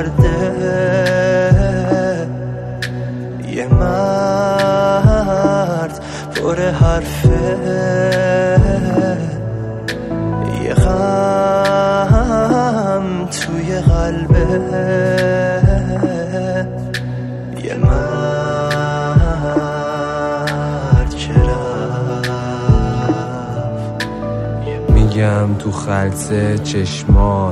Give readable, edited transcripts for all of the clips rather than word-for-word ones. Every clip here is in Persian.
کرده یه مرد پر حرفه، یه غم توی قلبه، یه مرد که رفت. میگم تو خلص چشمات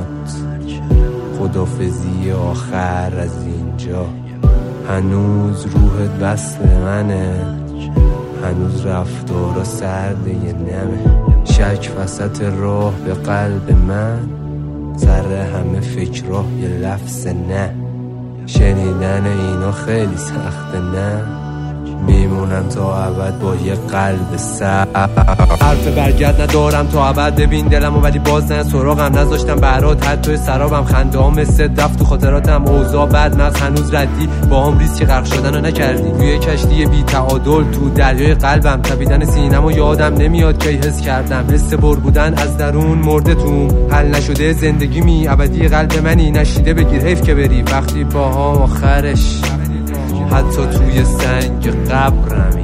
خدافزی آخر از اینجا، هنوز روحت وصل منه، هنوز رفتارا سرده یه نمه، شک وسط راه به قلب من، سر همه فکرها یه لفظ نه، شنیدن اینا خیلی سخته نه، میمونم تا ابد با یه قلب سر. حرف برگرد ندارم تا ابد، ببین دلمو ولی باز نه سراغم، نذاشتم برات حتی سرابم، خنده ها مثل دفت تو خاطراتم، اوضاع بد مغز هنوز ردی، با هم ریسک غرق شدن رو نکردی، روی کشتی بی تعادل تو دریای قلبم، تپیدن سینمو یادم نمیاد کی حس کردم، حس بر بودن از درون مرده توم، حل نشده زندگی می ابدی قلب منی، نشیده بگیر حیف که بری وقتی با هم آخرش حتی توی سنگ قبرمی.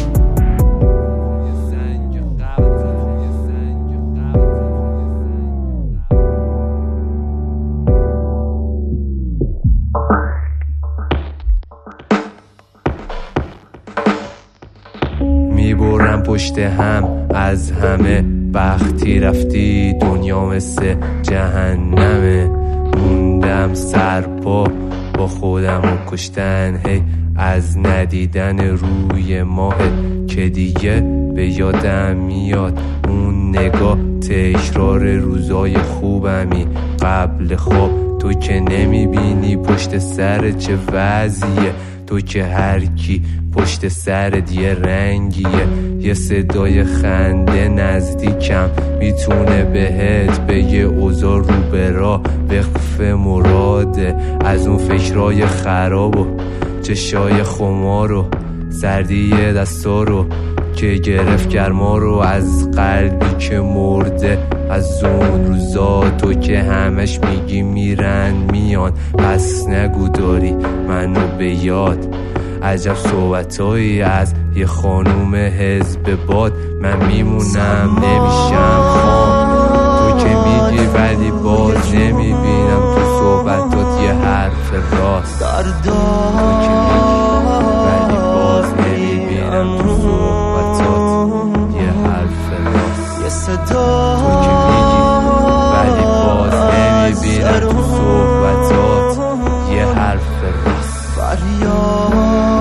میبرم پشت هم از همه، وقتی رفتی دنیا مثل جهنمه، موندم سرپا با خودم و کشتن، هی از ندیدن روی ماه که دیگه به یادم میاد اون نگاه، تکرار روزای خوبمی قبل خواب، تو که نمیبینی پشت سر چه وضعیه، تو که هر کی پشت سرت یه رنگیه، یه صدای خنده نزدیکم میتونه بهت بگه اوضاع رو به راه، وقف مراده از اون فکرای خراب و چشای خمار و سردی دستا رو که گرفت گرما رو، از قلبی که مرده از اون روزا، تو که همش میگی میرن میان پس نگو داری منو به یاد، عجب صحبتایی از یه خانوم حزب باد، من میمونم نمیشم خام، تو که میگی ولی باز نمیبینم تو صحبتات یه حرف راست، تو که میگی ولی باز نمیبینم تو صحبتات یه حرف راست، یه صدا تو که میگی ولی باز نمیبینم تو صحبتات یه حرف راست، فریاد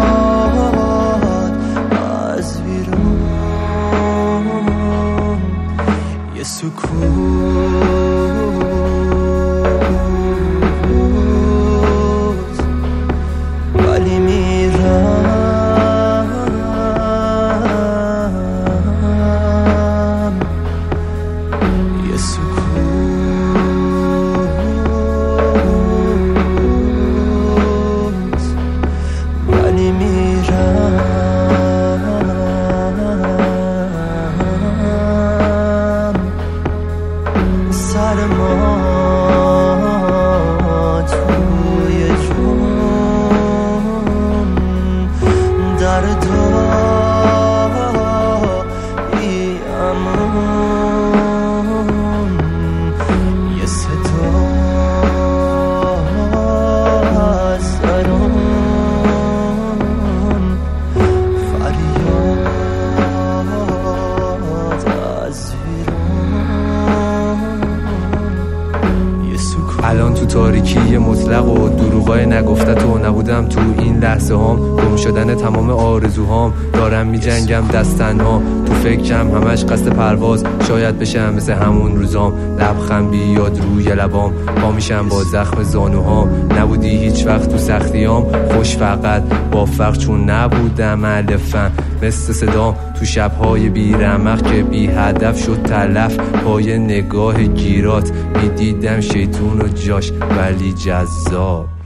از بیرون، یه سکوت ولی میرم، یه سکوت ولی میرم، سر ما توی جون دردا بی امان، یه صدا از درون، فریاد از بیرون، یه سکوت. الان تو تاریکی مطلق و دروغای نگفته و نبودم تو این لحظه هام، گم شدن تمام آرزوهام، دارم می جنگم دست تنها، تو فکرم همش قصد پرواز، شاید بشم مثل همون روزام، لبخند بیاد روی لبام، پا میشم با زخم زانوهام، نبودی هیچ وقت تو سختیام، خوش فقط با فرق چون نبودم الفن مثل صدام، تو شبهای بی رمق که بی هدف شد تلف، پای نگاه گیرات میدیدم شیطون و جاش ولی جذاب.